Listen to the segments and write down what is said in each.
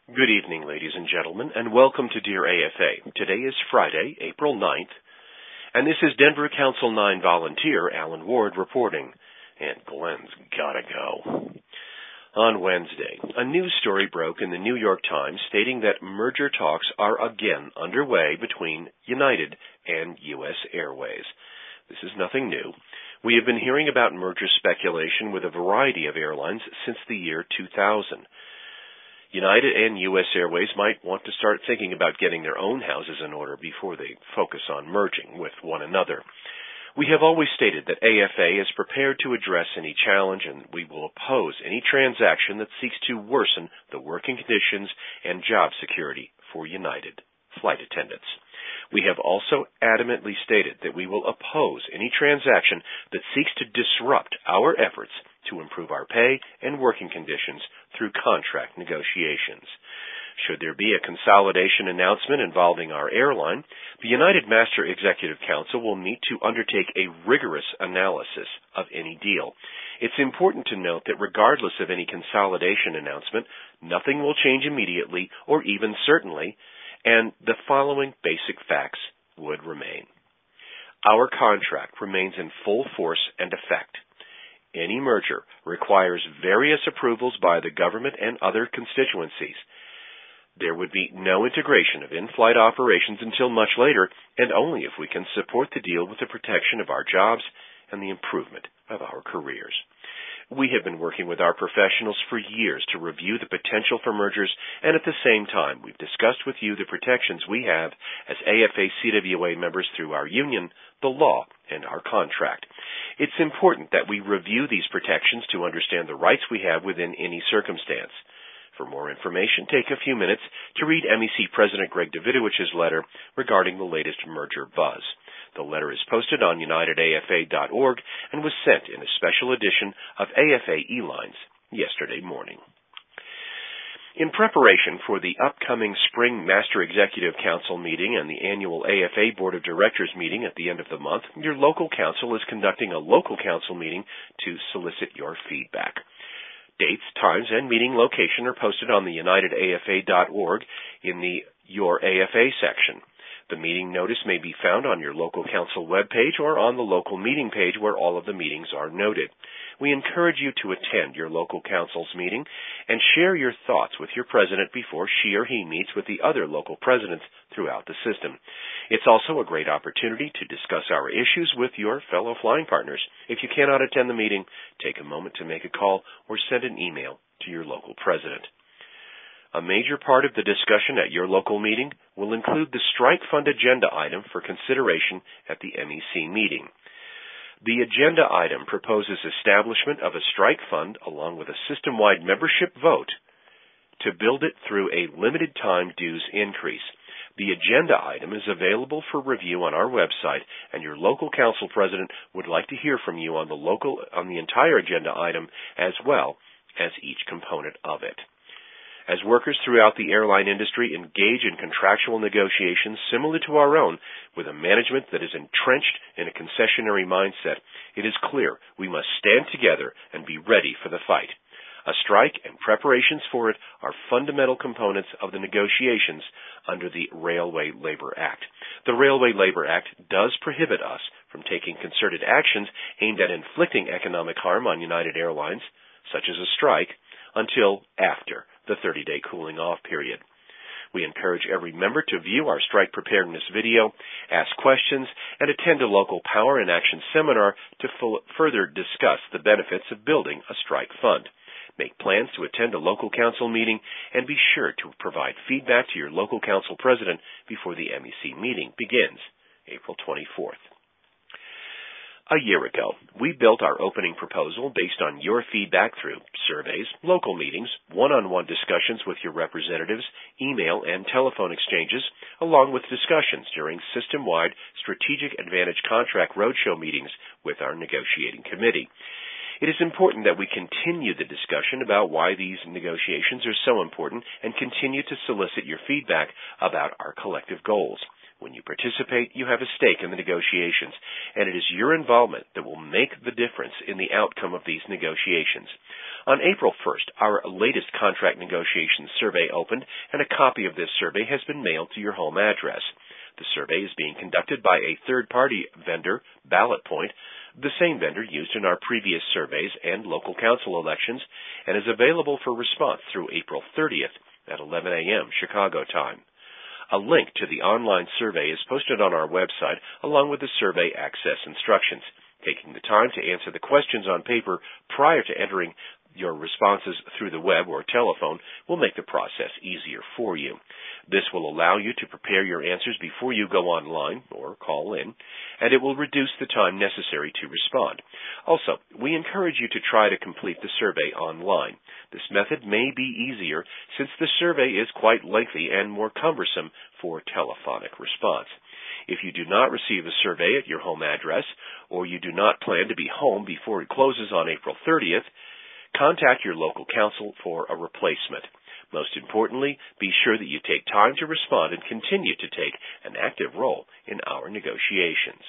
Good evening, ladies and gentlemen, and welcome to Dear AFA. Today is Friday, April 9th, and this is Denver Council 9 volunteer Alan Ward reporting. And Glenn's gotta go. On Wednesday, a news story broke in the New York Times stating that merger talks are again underway between United and U.S. Airways. This is nothing new. We have been hearing about merger speculation with a variety of airlines since the year 2000. United and U.S. Airways might want to start thinking about getting their own houses in order before they focus on merging with one another. We have always stated that AFA is prepared to address any challenge, and we will oppose any transaction that seeks to worsen the working conditions and job security for United flight attendants. We have also adamantly stated that we will oppose any transaction that seeks to disrupt our efforts to improve our pay and working conditions through contract negotiations. Should there be a consolidation announcement involving our airline, the United Master Executive Council will need to undertake a rigorous analysis of any deal. It's important to note that regardless of any consolidation announcement, nothing will change immediately or even certainly, and the following basic facts would remain. Our contract remains in full force and effect. Any merger requires various approvals by the government and other constituencies. There would be no integration of in-flight operations until much later, and only if we can support the deal with the protection of our jobs and the improvement of our careers. We have been working with our professionals for years to review the potential for mergers, and at the same time, we've discussed with you the protections we have as AFA CWA members through our union, the law, and our contract. It's important that we review these protections to understand the rights we have within any circumstance. For more information, take a few minutes to read MEC President Greg Davidowich's letter regarding the latest merger buzz. The letter is posted on unitedafa.org and was sent in a special edition of AFA E-Lines yesterday morning. In preparation for the upcoming Spring Master Executive Council meeting and the annual AFA Board of Directors meeting at the end of the month, your local council is conducting a local council meeting to solicit your feedback. Dates, times, and meeting location are posted on the unitedafa.org in the Your AFA section. The meeting notice may be found on your local council webpage or on the local meeting page where all of the meetings are noted. We encourage you to attend your local council's meeting and share your thoughts with your president before she or he meets with the other local presidents throughout the system. It's also a great opportunity to discuss our issues with your fellow flying partners. If you cannot attend the meeting, take a moment to make a call or send an email to your local president. A major part of the discussion at your local meeting will include the strike fund agenda item for consideration at the MEC meeting. The agenda item proposes establishment of a strike fund along with a system-wide membership vote to build it through a limited time dues increase. The agenda item is available for review on our website, and your local council president would like to hear from you on the entire agenda item as well as each component of it. As workers throughout the airline industry engage in contractual negotiations similar to our own with a management that is entrenched in a concessionary mindset, it is clear we must stand together and be ready for the fight. A strike and preparations for it are fundamental components of the negotiations under the Railway Labor Act. The Railway Labor Act does prohibit us from taking concerted actions aimed at inflicting economic harm on United Airlines, such as a strike, until after the 30-day cooling-off period. We encourage every member to view our strike preparedness video, ask questions, and attend a local Power in Action seminar to further discuss the benefits of building a strike fund. Make plans to attend a local council meeting, and be sure to provide feedback to your local council president before the MEC meeting begins April 24th. A year ago, we built our opening proposal based on your feedback through surveys, local meetings, one-on-one discussions with your representatives, email and telephone exchanges, along with discussions during system-wide Strategic Advantage Contract Roadshow meetings with our negotiating committee. It is important that we continue the discussion about why these negotiations are so important and continue to solicit your feedback about our collective goals. When you participate, you have a stake in the negotiations, and it is your involvement that will make the difference in the outcome of these negotiations. On April 1st, our latest contract negotiations survey opened, and a copy of this survey has been mailed to your home address. The survey is being conducted by a third-party vendor, BallotPoint, the same vendor used in our previous surveys and local council elections, and is available for response through April 30th at 11 a.m. Chicago time. A link to the online survey is posted on our website, along with the survey access instructions. Taking the time to answer the questions on paper prior to entering your responses through the web or telephone will make the process easier for you. This will allow you to prepare your answers before you go online or call in, and it will reduce the time necessary to respond. Also, we encourage you to try to complete the survey online. This method may be easier since the survey is quite lengthy and more cumbersome for telephonic response. If you do not receive a survey at your home address, or you do not plan to be home before it closes on April 30th, contact your local council for a replacement. Most importantly, be sure that you take time to respond and continue to take an active role in our negotiations.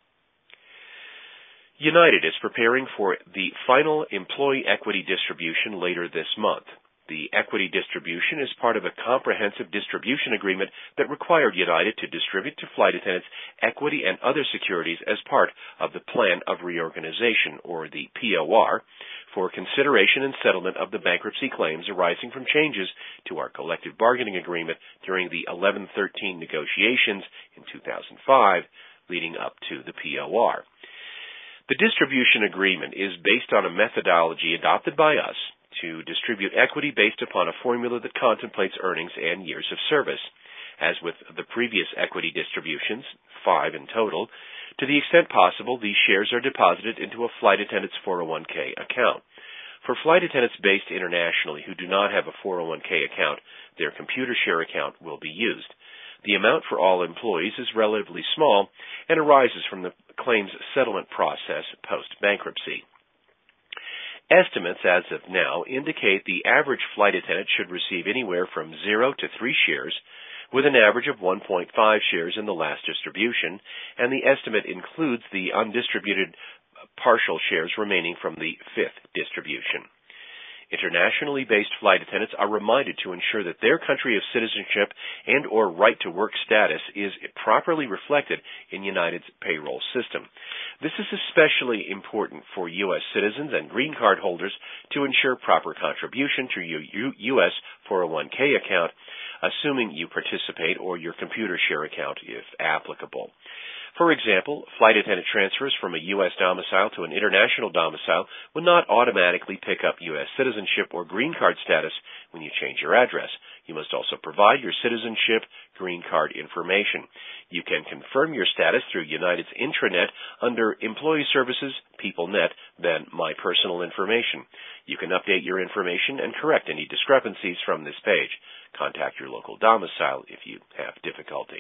United is preparing for the final employee equity distribution later this month. The equity distribution is part of a comprehensive distribution agreement that required United to distribute to flight attendants equity and other securities as part of the Plan of Reorganization, or the POR, for consideration and settlement of the bankruptcy claims arising from changes to our collective bargaining agreement during the 11-13 negotiations in 2005, leading up to the POR. The distribution agreement is based on a methodology adopted by us to distribute equity based upon a formula that contemplates earnings and years of service. As with the previous equity distributions, 5 in total, to the extent possible, these shares are deposited into a flight attendant's 401k account. For flight attendants based internationally who do not have a 401k account, their computer share account will be used. The amount for all employees is relatively small and arises from the claims settlement process post-bankruptcy. Estimates as of now indicate the average flight attendant should receive anywhere from 0 to 3 shares, with an average of 1.5 shares in the last distribution, and the estimate includes the undistributed partial shares remaining from the 5th distribution. Internationally based flight attendants are reminded to ensure that their country of citizenship and or right to work status is properly reflected in United's payroll system. This is especially important for U.S. citizens and green card holders to ensure proper contribution to your U.S. 401k account, assuming you participate, or your computer share account if applicable. For example, flight attendant transfers from a U.S. domicile to an international domicile will not automatically pick up U.S. citizenship or green card status when you change your address. You must also provide your citizenship green card information. You can confirm your status through United's intranet under Employee Services, PeopleNet, then My Personal Information. You can update your information and correct any discrepancies from this page. Contact your local domicile if you have difficulty.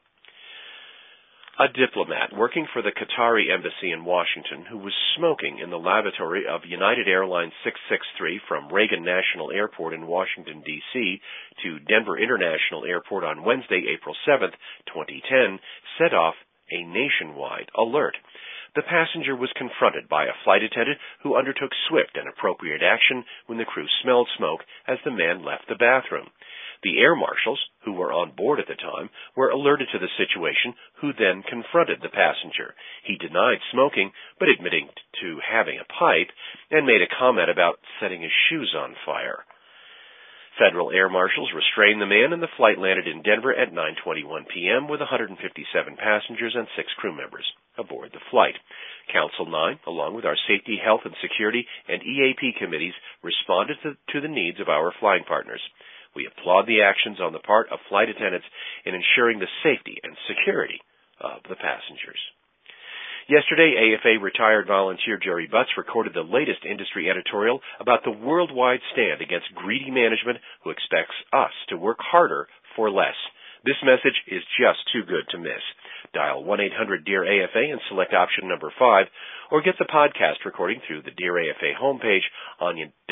A diplomat working for the Qatari embassy in Washington who was smoking in the lavatory of United Airlines 663 from Reagan National Airport in Washington, D.C. to Denver International Airport on Wednesday, April 7, 2010, set off a nationwide alert. The passenger was confronted by a flight attendant who undertook swift and appropriate action when the crew smelled smoke as the man left the bathroom. The air marshals, who were on board at the time, were alerted to the situation, who then confronted the passenger. He denied smoking, but admitting to having a pipe, and made a comment about setting his shoes on fire. Federal air marshals restrained the man, and the flight landed in Denver at 9:21 p.m. with 157 passengers and 6 crew members aboard the flight. Council 9, along with our Safety, Health, and Security and EAP committees, responded to the needs of our flying partners. We applaud the actions on the part of flight attendants in ensuring the safety and security of the passengers. Yesterday, AFA retired volunteer Jerry Butts recorded the latest industry editorial about the worldwide stand against greedy management who expects us to work harder for less. This message is just too good to miss. Dial 1-800-DEAR-AFA and select option number 5, or get the podcast recording through the Dear AFA homepage on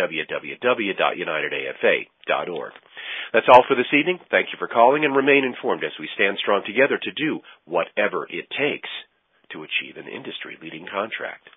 www.unitedafa.org. That's all for this evening. Thank you for calling, and remain informed as we stand strong together to do whatever it takes to achieve an industry-leading contract.